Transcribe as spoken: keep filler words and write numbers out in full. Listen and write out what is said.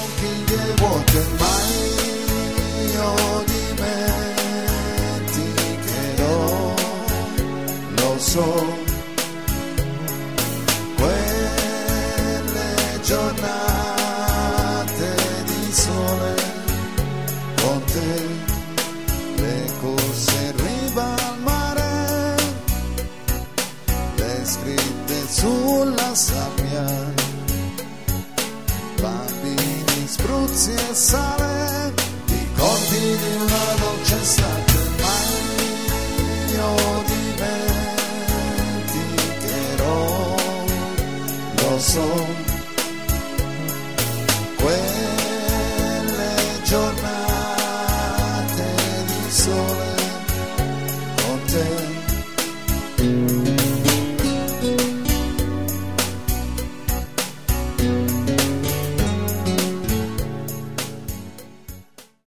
conchiglie vuote, mai io dimenticherò, lo so, quelle giornate di sole con te, le corse in riva al mare, le scritte sulla sabbia, bambini, spruzzi e sale, ricordi di una dolce estate, mai io dimenticherò, lo so.